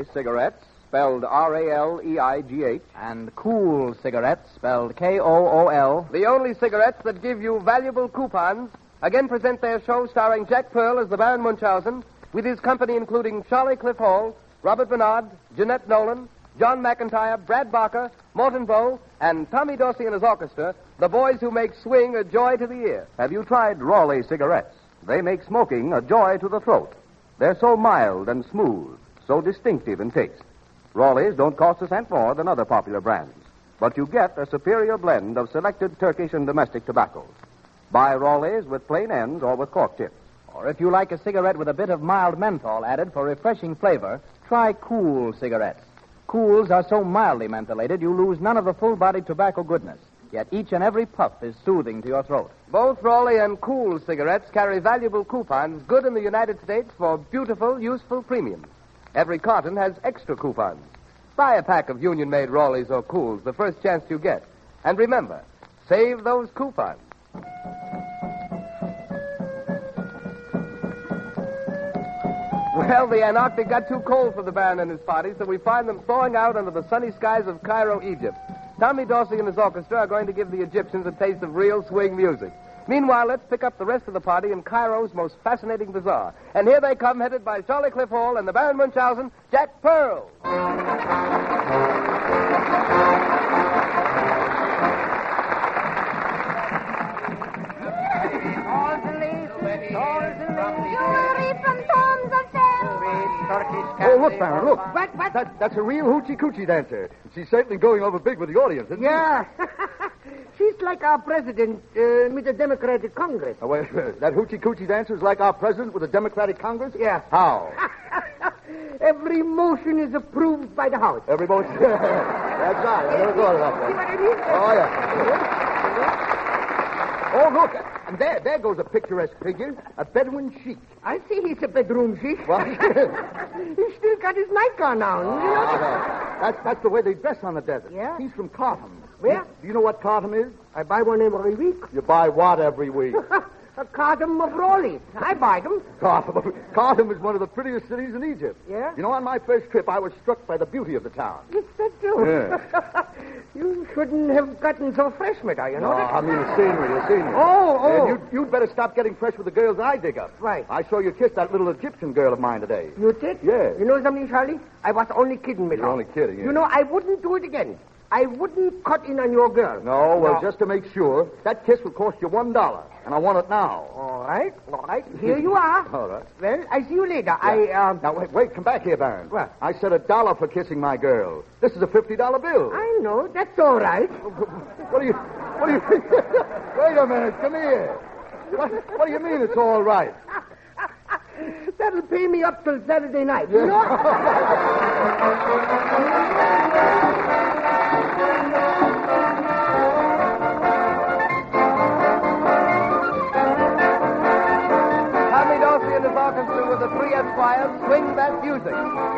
cigarettes, spelled Raleigh, and Kool cigarettes, spelled Kool. The only cigarettes that give you valuable coupons, again present their show starring Jack Pearl as the Baron Munchausen, with his company including Charlie Cliff Hall, Robert Bernard, Jeanette Nolan, John McIntyre, Brad Barker, Morton Bow, and Tommy Dorsey and his orchestra, the boys who make swing a joy to the ear. Have you tried Raleigh cigarettes? They make smoking a joy to the throat. They're so mild and smooth, so distinctive in taste. Raleigh's don't cost a cent more than other popular brands, but you get a superior blend of selected Turkish and domestic tobaccos. Buy Raleigh's with plain ends or with cork tips. Or if you like a cigarette with a bit of mild menthol added for refreshing flavor, try Kool cigarettes. Kools are so mildly mentholated you lose none of the full-bodied tobacco goodness. Yet each and every puff is soothing to your throat. Both Raleigh and Kool cigarettes carry valuable coupons good in the United States for beautiful, useful premiums. Every carton has extra coupons. Buy a pack of Union-made Raleighs or Kools the first chance you get. And remember, save those coupons. Well, the Antarctic got too cold for the Baron and his party, so we find them thawing out under the sunny skies of Cairo, Egypt. Tommy Dorsey and his orchestra are going to give the Egyptians a taste of real swing music. Meanwhile, let's pick up the rest of the party in Cairo's most fascinating bazaar. And here they come, headed by Charlie Cliff Hall and the Baron Munchausen, Jack Pearl. Oh, look, Baron, look. What? That's a real hoochie-coochie dancer. She's certainly going over big with the audience, isn't she? Yeah. She's like our president with the Democratic Congress. Oh, wait, that hoochie-coochie dancer is like our president with the Democratic Congress? Yeah. How? Every motion is approved by the House. Every motion? That's right. I never thought about that. See what I mean? Oh, yeah. Oh, look. And there goes a picturesque figure, a Bedouin sheik. I see he's a bedroom sheik. What? He's still got his nightgown on. That's the way they dress on the desert. Yeah? He's from Khartoum. Where? Do you know what Khartoum is? I buy one every week. You buy what every week? A carton of Raleighs. I buy them. Khartoum is one of the prettiest cities in Egypt. Yeah? You know, on my first trip, I was struck by the beauty of the town. Is that true? Yeah. You shouldn't have gotten so fresh with her, you know. I mean, the scenery. Oh. And you'd better stop getting fresh with the girls I dig up. Right. I saw you kiss that little Egyptian girl of mine today. You did? Yeah. You know something, Charlie? I was only kidding, Miller. You're only kidding, yeah. You know, I wouldn't do it again. I wouldn't cut in on your girl. No, well, just to make sure, that kiss will cost you $1, and I want it now. All right. Here you are. All right. Well, I see you later. Yeah. Now, wait, come back here, Baron. What? I said $1 for kissing my girl. This is a $50 bill. I know. That's all right. What do you... Wait a minute, come here. What do you mean it's all right? That'll pay me up till Saturday night, you know? Tommy Dorsey and his orchestra with the three Esquires swing that music.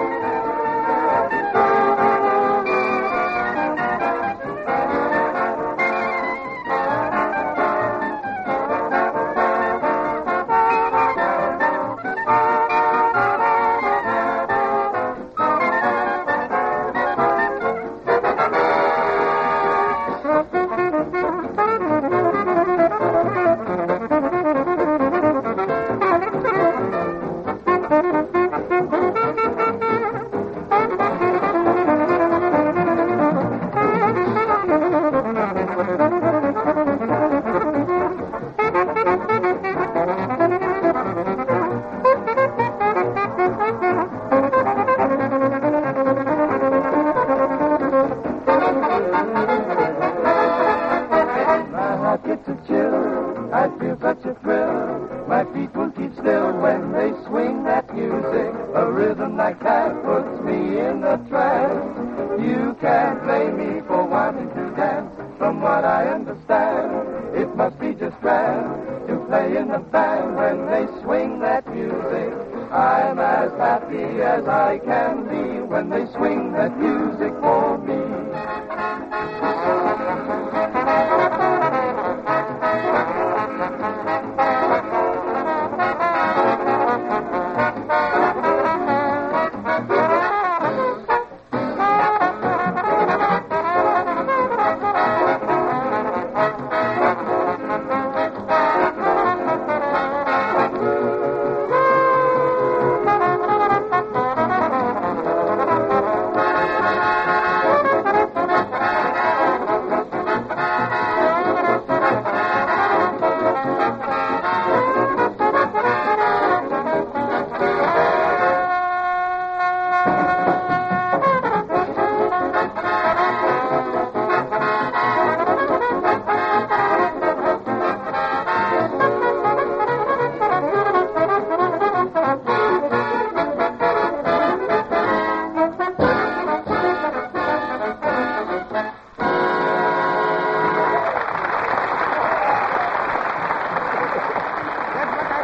As I can be when they swing that music for me.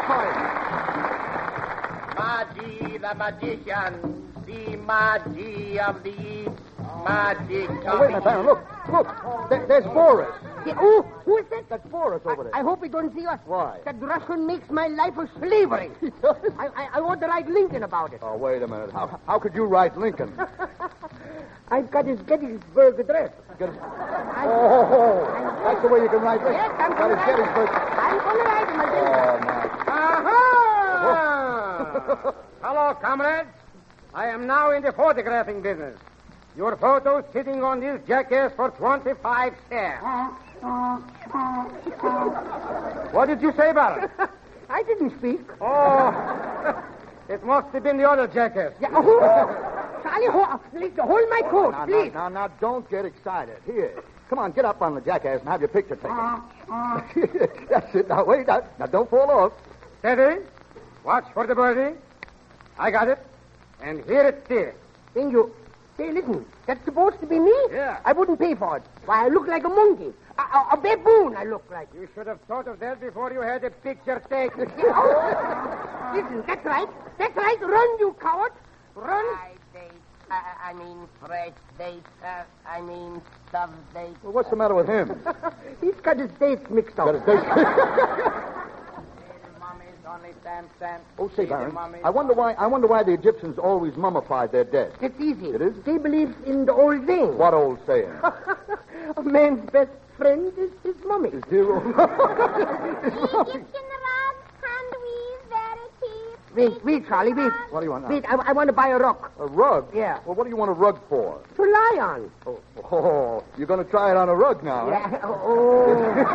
Magi the magician, the Magi of the East, magic of Oh, wait a minute, Baron. Look. There's Boris. Yeah, oh, who is that? That's Boris over there. I hope he don't see us. Why? That Russian makes my life a slavery. I want to write Lincoln about it. Oh, wait a minute. How could you write Lincoln? I've got his Gettysburg address. Oh, that's the way you can write Lincoln. Yes, I'm Got going his to Gettysburg. I'm going to write him. Oh, my. Hello, comrades. I am now in the photographing business. Your photo sitting on this jackass for 25 cents. What did you say, Baron? I didn't speak. Oh, it must have been the other jackass. Yeah, Charlie, hold my coat, please. Now, don't get excited. Here. Come on, get up on the jackass and have your picture taken. That's it. Now, wait. Now, don't fall off. Steady. Watch for the birdie. I got it. And here it is. Then you... Hey, listen, that's supposed to be me? Yeah. I wouldn't pay for it. Why, I look like a monkey. A baboon, I look like. You should have thought of that before you had the picture taken. Listen, that's right. That's right. Run, you coward. Run. I mean fresh dates, I mean stuffed dates. Well, what's the matter with him? He's got his dates mixed up. Got his dates. Only stamp. Oh, say, Baron, I wonder why the Egyptians always mummified their dead. It's easy. It is? They believe in the old saying. What old saying? A man's best friend is his mummy. His dear old... Wait, Charlie, wait. What do you want now? Wait, I want to buy a rug. A rug? Yeah. Well, what do you want a rug for? To lie on. Oh, you're going to try it on a rug now, Yeah. huh? Oh.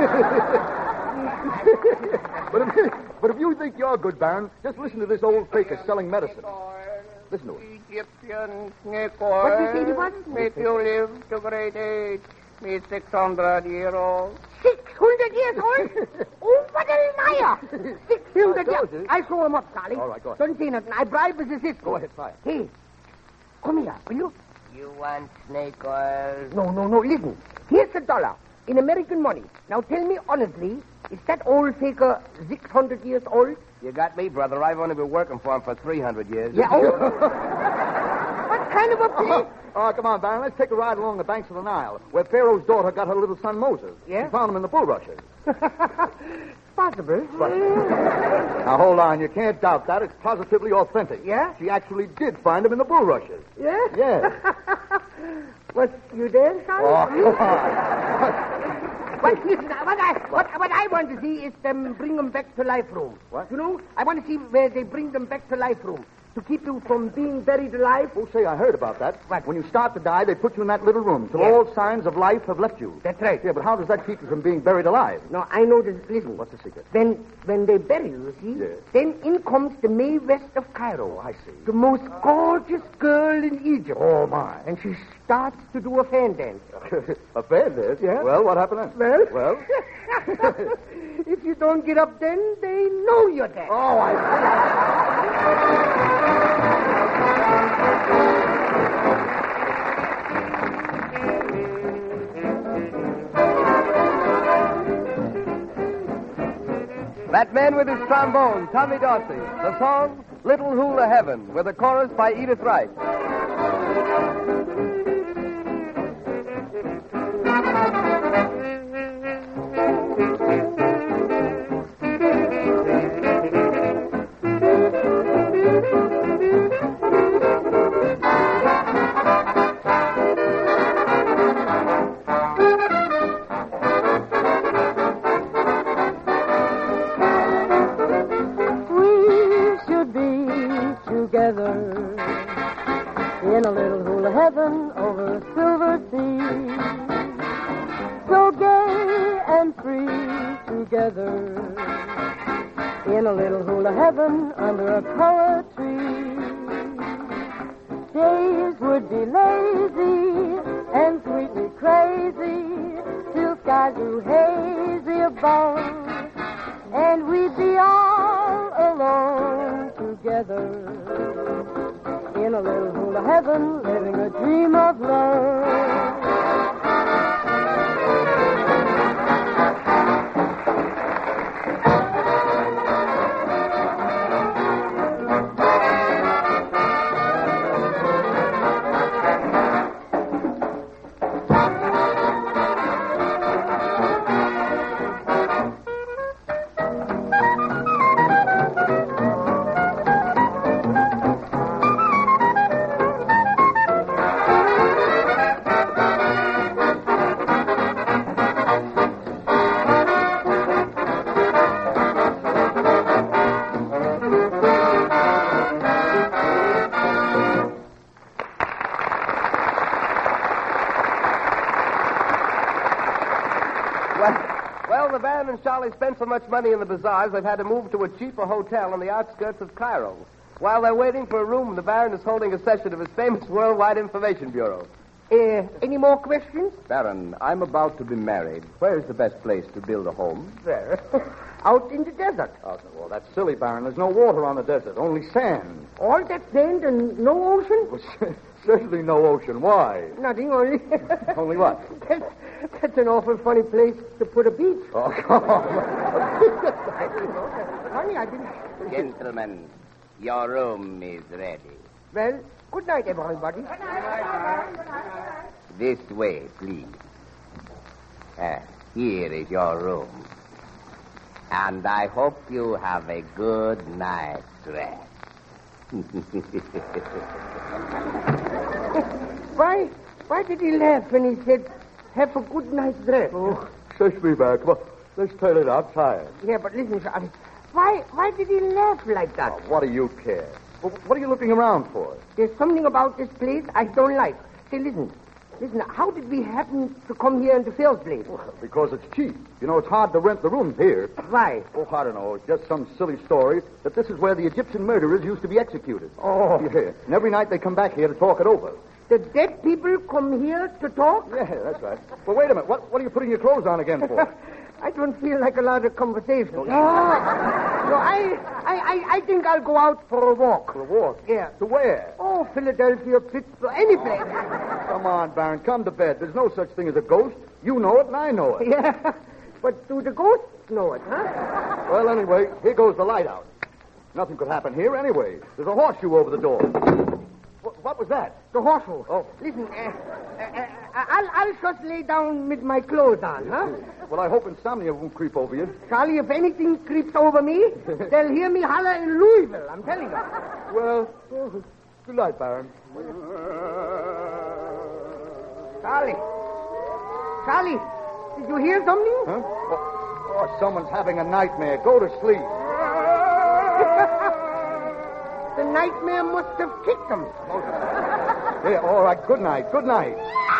But if you think you're good, Baron, just listen to this old faker selling medicine. Listen to it. Egyptian snake What did you say he was? Make you live to great age. Me 600-year-old. 600 years old? Oh, what a liar. 600 years. I'll show him up, Charlie. All right, go ahead. Don't say nothing. I bribe his assistant. Go ahead, try it. Hey, come here, will you? You want snake oil? No. Listen. Here's $1 in American money. Now tell me honestly, is that old faker 600 years old? You got me, brother. I've only been working for him for 300 years. Yeah. Oh. What kind of a place? Oh, come on, Baron. Let's take a ride along the banks of the Nile, where Pharaoh's daughter got her little son Moses. Yeah? She found him in the bulrushes. Possible. Now, hold on. You can't doubt that. It's positively authentic. Yeah? She actually did find him in the bulrushes. Yeah? Yes. Was you there, Charlie? Oh, come on. Listen, what I want to see is them bring them back to life room. What? You know, I want to see where they bring them back to life room. To keep you from being buried alive. Oh, say, I heard about that. What? When you start to die, they put you in that little room till Yeah. all signs of life have left you. That's right. Yeah, but how does that keep you from being buried alive? No, I know this. Listen. What's the secret? When they bury you, see, Yes. then in comes the Mae West of Cairo. Oh, I see. The most gorgeous girl in Egypt. Oh, my. And she starts to do a fan dance. A bed dance? Yeah. Well, what happened then? Well? If you don't get up then, they know you're dead. Oh, I That man with his trombone, Tommy Dorsey. The song, Little Hula Heaven, with a chorus by Edith Wright. In a little hula heaven over a silver sea, so gay and free together. In a little hula heaven under a color tree, days would be lazy and sweetly crazy till skies grew hazy above, and we'd be all alone together. In a little hula heaven, living a dream of love. and Charlie spent so much money in the bazaars, they've had to move to a cheaper hotel on the outskirts of Cairo. While they're waiting for a room, the Baron is holding a session of his famous Worldwide Information Bureau. Any more questions? Baron, I'm about to be married. Where's the best place to build a home? There. Out in the desert. Oh, well, that's silly, Baron. There's no water on the desert, only sand. All that sand and no ocean? Well, certainly no ocean. Why? Nothing, only... Only what? That's an awful funny place to put a beach. Oh, come on. Honey, I didn't... Gentlemen, your room is ready. Well, good night, everybody. This way, please. Here is your room. And I hope you have a good night's rest. Why did he laugh when he said, have a good night's rest? Oh, search me back. Come on. Let's turn it outside. Yeah, but listen, Charlie. Why did he laugh like that? Oh, what do you care? What are you looking around for? There's something about this place I don't like. Say, listen, how did we happen to come here in the first place? Well, because it's cheap. You know, it's hard to rent the rooms here. Why? Oh, I don't know. It's just some silly story that this is where the Egyptian murderers used to be executed. Oh. Yeah. And every night they come back here to talk it over. The dead people come here to talk? Yeah, that's right. Well, wait a minute. What are you putting your clothes on again for? I don't feel like a lot of conversation. No, I think I'll go out for a walk. For a walk? Yeah. To where? Oh, Philadelphia, Pittsburgh, any place. Come on, Baron. Come to bed. There's no such thing as a ghost. You know it, and I know it. Yeah. But do the ghosts know it, huh? Well, anyway, here goes the light out. Nothing could happen here anyway. There's a horseshoe over the door. What was that? The horseshoe. Oh. Listen, I'll just lay down with my clothes on, huh? Well, I hope insomnia won't creep over you. Charlie, if anything creeps over me, they'll hear me holler in Louisville, I'm telling you. Well, good night, Baron. Charlie, did you hear something? Huh? Oh, someone's having a nightmare. Go to sleep. The nightmare must have kicked him. Yeah, all right. Good night. Good night.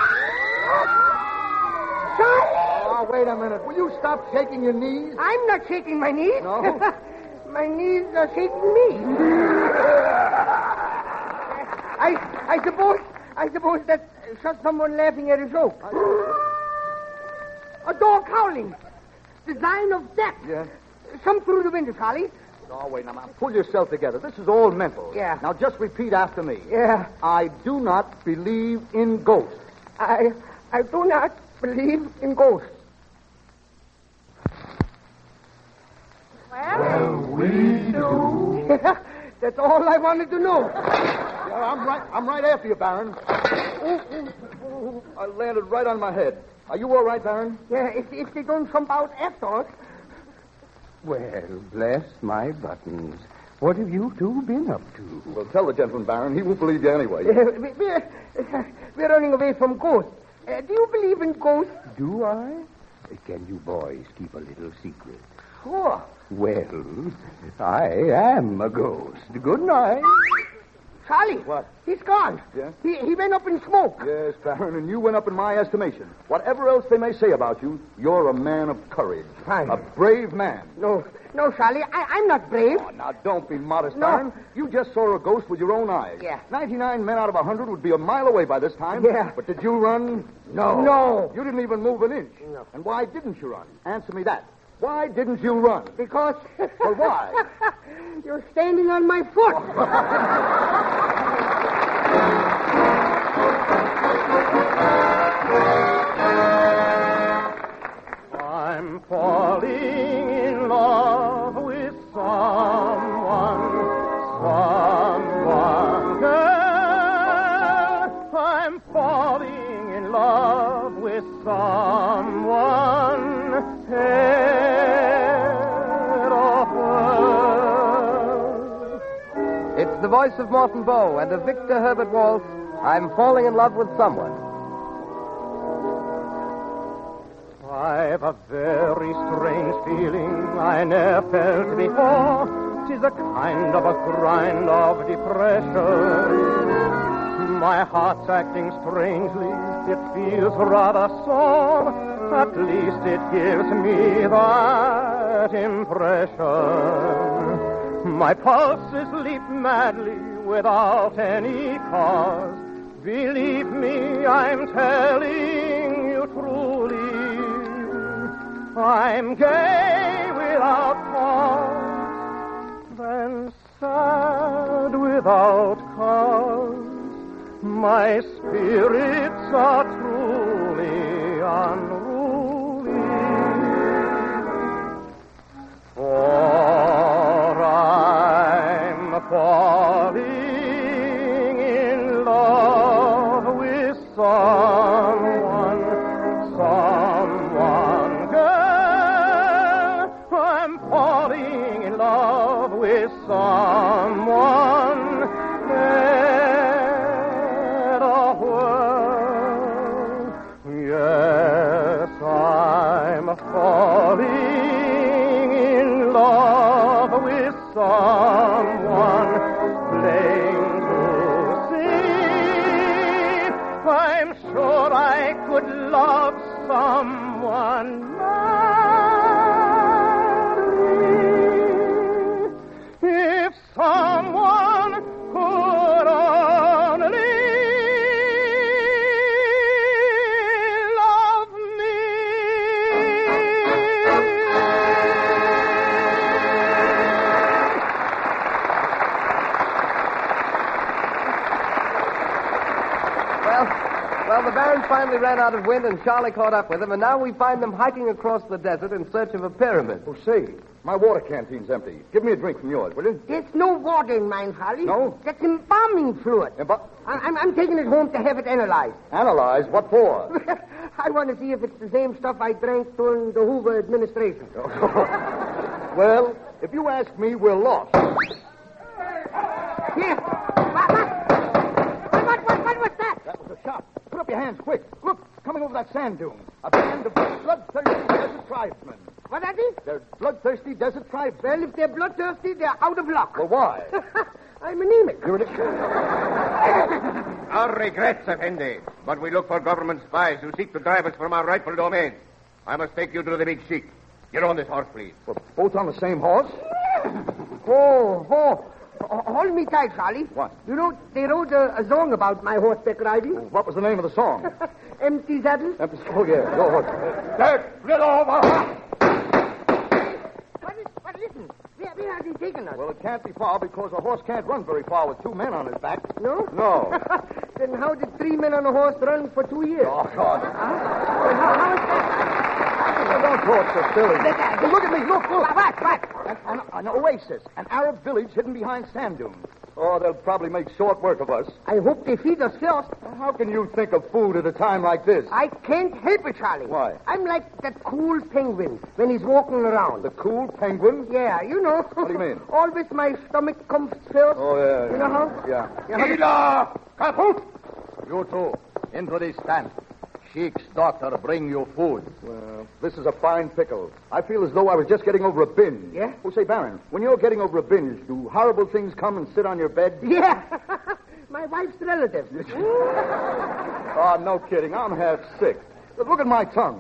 Charlie! Oh, wait a minute. Will you stop shaking your knees? I'm not shaking my knees. No? My knees are shaking me. I suppose that's just someone laughing at a joke. A dog howling. The sign of death. Yeah. Come through the window, Charlie. Oh, wait, now, pull yourself together. This is all mental. Yeah. Now, just repeat after me. Yeah. I do not believe in ghosts. I do not believe in ghosts. Well, we do. That's all I wanted to know. Yeah, I'm right after you, Baron. I landed right on my head. Are you all right, Baron? Yeah, if they don't jump out after us. Well, bless my buttons. What have you two been up to? Well, tell the gentleman, Baron. He won't believe you anyway. We're running away from ghosts. Do you believe in ghosts? Do I? Can you boys keep a little secret? Sure. Well, I am a ghost. Good night. Charlie. What? He's gone. Yeah? He went up in smoke. Yes, Baron, and you went up in my estimation. Whatever else they may say about you, you're a man of courage. Fine. A brave man. No, Charlie, I'm not brave. Oh, now, don't be modest, No. Baron. You just saw a ghost with your own eyes. Yeah. 99 men out of 100 would be a mile away by this time. Yeah. But did you run? No. You didn't even move an inch. No. And why didn't you run? Answer me that. Why didn't you run? Because... Well, why? You're standing on my foot. I'm falling in love with someone, girl. I'm falling in love with someone, head of world. It's the voice of Morton Bow and of Victor Herbert Waltz. I'm falling in love with someone. I've a very strange feeling I never felt before. 'Tis a kind of a grind of depression. My heart's acting strangely. It feels rather sore. At least it gives me that impression. My pulses leap madly without any cause. Believe me, I'm telling you truly. I'm gay without cause, then sad without cause. My spirits are truly unruly. For I'm falling in love with someone, girl. I'm falling in love with someone. Yes, I'm falling in love with someone plain to see. I'm sure I could love someone madly if someone could only Well, the band finally ran out of wind, and Charlie caught up with them, and now we find them hiking across the desert in search of a pyramid. Oh, say, my water canteen's empty. Give me a drink from yours, will you? There's no water in mine, Charlie. No? That's embalming fluid. I'm taking it home to have it analyzed. Analyzed? What for? I want to see if it's the same stuff I drank during the Hoover administration. Well, if you ask me, we're lost. Here. What was that? That was a shot. Put up your hands, quick. Look, coming over that sand dune. A band of bloodthirsty desert tribesmen. What are these? They're bloodthirsty desert tribesmen. Well, if they're bloodthirsty, they're out of luck. Well, why? I'm anemic. Our regrets, Effendi, but we look for government spies who seek to drive us from our rightful domain. I must take you to the big sheik. Get on this horse, please. We're both on the same horse? Oh. Hold me tight, Charlie. What? You know, they wrote a song about my horseback riding. What was the name of the song? Empty saddle. Oh, yeah. Go horse. Get over! But listen, where are they taking us? Well, it can't be far because a horse can't run very far with two men on his back. No? No. Then how did 3 men on a horse run for 2 years? Oh, God. How is that? Don't talk so silly. Look at me. Look. What? An oasis. An Arab village hidden behind sand dunes. Oh, they'll probably make short work of us. I hope they feed us first. How can you think of food at a time like this? I can't help it, Charlie. Why? I'm like that cool penguin when he's walking around. The cool penguin? Yeah, you know. What do you mean? Always my stomach comes first. Oh, yeah. You know how? Yeah. Gila! Kaput! You two, into this tent. Sheik's daughter bring you food. Well, this is a fine pickle. I feel as though I was just getting over a binge. Yeah? Oh, say, Baron, when you're getting over a binge, do horrible things come and sit on your bed? Yeah. My wife's relative. Oh, no kidding. I'm half sick. Look at my tongue.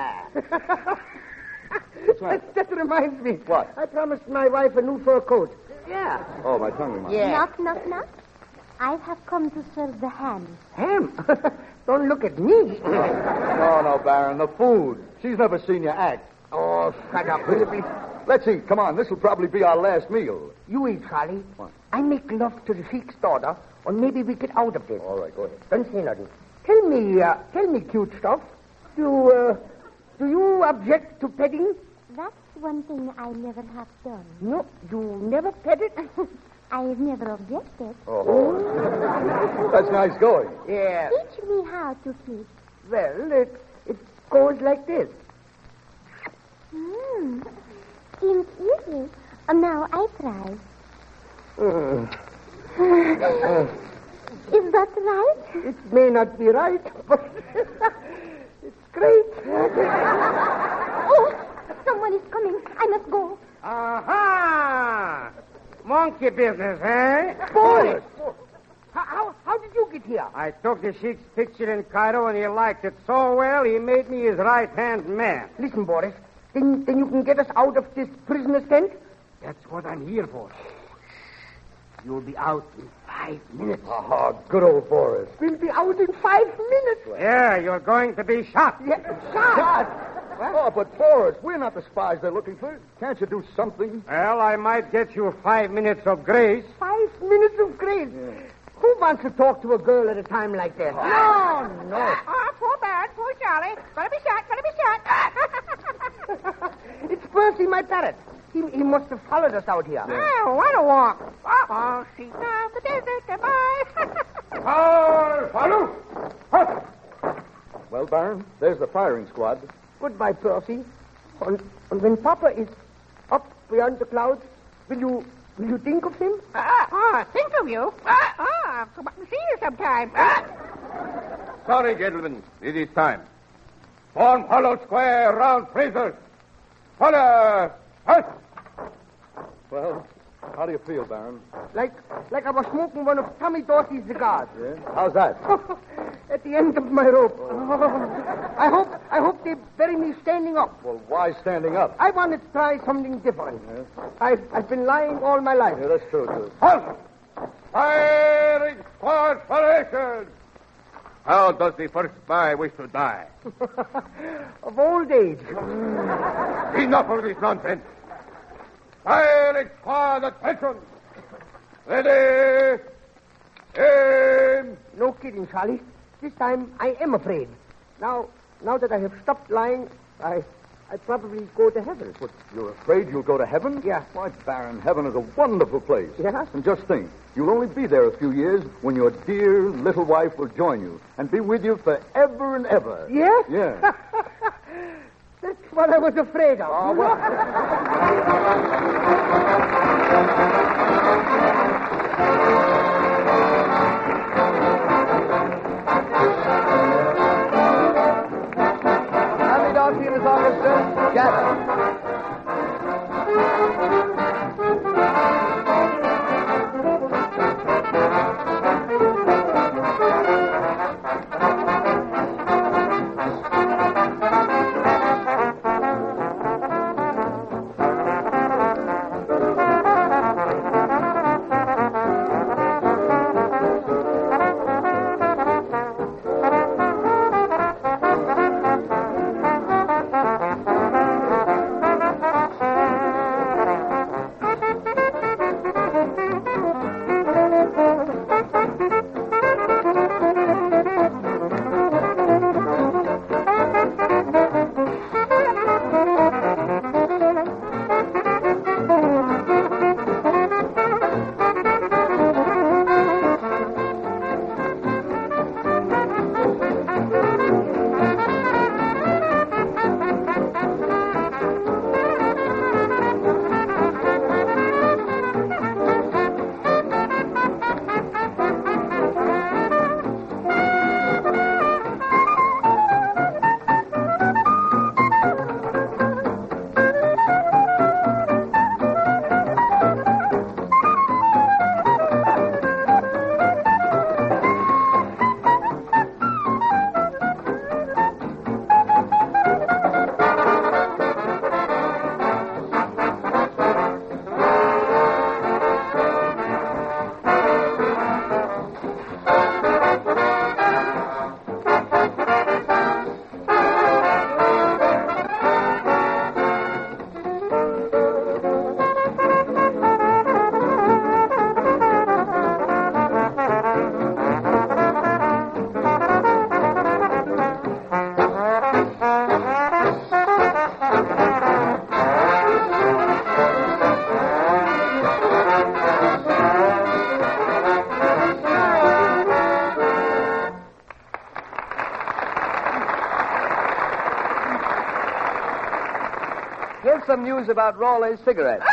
What's that? That reminds me. What? I promised my wife a new fur coat. Yeah. Oh, my tongue reminds me. Yeah. Knock, knock, knock. I have come to serve the ham. Ham? Don't look at me. No, Baron, the food. She's never seen you act. Oh, shut up, will you please? Let's eat. Come on, this will probably be our last meal. You eat, Charlie. What? I make love to the sheik's daughter, or maybe we get out of this. All right, go ahead. Don't say nothing. Tell me, cute stuff. Do you object to petting? That's one thing I never have done. No, you never pet it? I have never objected. Oh. That's nice going. Yeah. Teach me how to kiss. Well, it goes like this. Seems easy. Now I try. Is that right? It may not be right, but it's great. Oh, someone is coming. I must go. Aha! Monkey business, eh? Boy! How did did you get here? I took the Sheik's picture in Cairo, and he liked it so well, he made me his right-hand man. Listen, Boris, then you can get us out of this prisoner's tent? That's what I'm here for. You'll be out in 5 minutes. Oh, good old Boris. We'll be out in 5 minutes. Yeah, you're going to be shot. Yeah, shot. Oh, but Boris, we're not the spies they're looking for. Can't you do something? Well, I might get you 5 minutes of grace. 5 minutes of grace? Yeah. Who wants to talk to a girl at a time like that? No. Oh, poor Baron, poor Charlie. Gonna be shot. It's Percy, my parrot. He must have followed us out here. Oh, what a walk. Oh, sheep of the desert, goodbye. Follow! Well, Baron, there's the firing squad. Goodbye, Percy. And when Papa is up beyond the clouds, will you think of him? Think of you? Come up and see you sometime. Sorry, gentlemen. It is time. Form hollow square round Fraser. Follow! Halt! Well, how do you feel, Baron? Like I was smoking one of Tommy Dorsey's cigars. Yeah? How's that? At the end of my rope. I hope they bury me standing up. Well, why standing up? I want to try something different. Yes. I've been lying all my life. Yeah, that's true, too. Halt! Firing squad formation! How does the first spy wish to die? Of old age. Enough of this nonsense. Firing squad, attention! Ready! Aim! No kidding, Charlie. This time I am afraid. Now that I have stopped lying, I'd probably go to heaven. But you're afraid you'll go to heaven? Yeah. Why, Baron, heaven is a wonderful place. Yeah? And just think, you'll only be there a few years when your dear little wife will join you and be with you forever and ever. Yes? Yeah. That's what I was afraid of. Oh, well. Tommy Dorsey and his orchestra, gather. Here's some news about Rawley's cigarettes.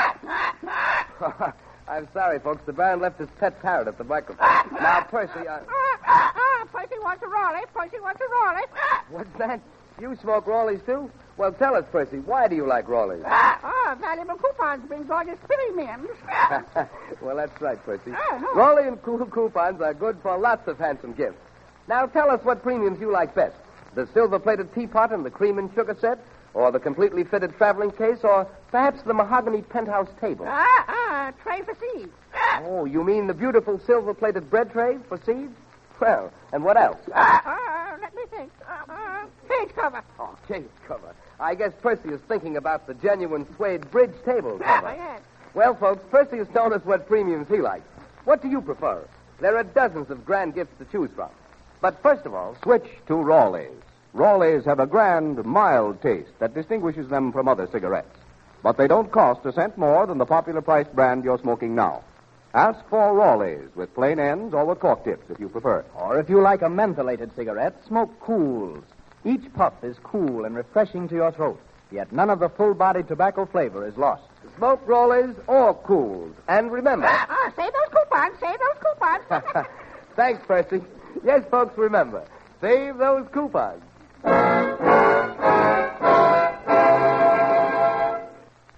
I'm sorry, folks. The Baron left his pet parrot at the microphone. Now, Percy, Percy wants a Raleigh. Percy wants a Raleigh. What's that? You smoke Rawleys, too? Well, tell us, Percy, why do you like Rawleys? Valuable coupons bring gorgeous pillows. premiums. Well, that's right, Percy. Uh-huh. Raleigh and Cool coupons are good for lots of handsome gifts. Now, tell us what premiums you like best. The silver-plated teapot and the cream and sugar set, or the completely fitted traveling case, or perhaps the mahogany penthouse table. Tray for seeds. Oh, you mean the beautiful silver-plated bread tray for seeds? Well, and what else? Let me think. Page cover. Oh, case cover. I guess Percy is thinking about the genuine suede bridge table cover. Yes. Well, folks, Percy has told us what premiums he likes. What do you prefer? There are dozens of grand gifts to choose from. But first of all, Switch to Raleigh's. Raleigh's have a grand, mild taste that distinguishes them from other cigarettes. But they don't cost a cent more than the popular priced brand you're smoking now. Ask for Raleigh's with plain ends or with cork tips if you prefer. Or if you like a mentholated cigarette, smoke Cools. Each puff is cool and refreshing to your throat, yet none of the full-bodied tobacco flavor is lost. smoke Raleigh's or Cools. And remember... Save those coupons. Save those coupons. Thanks, Percy. Yes, folks, remember, save those coupons.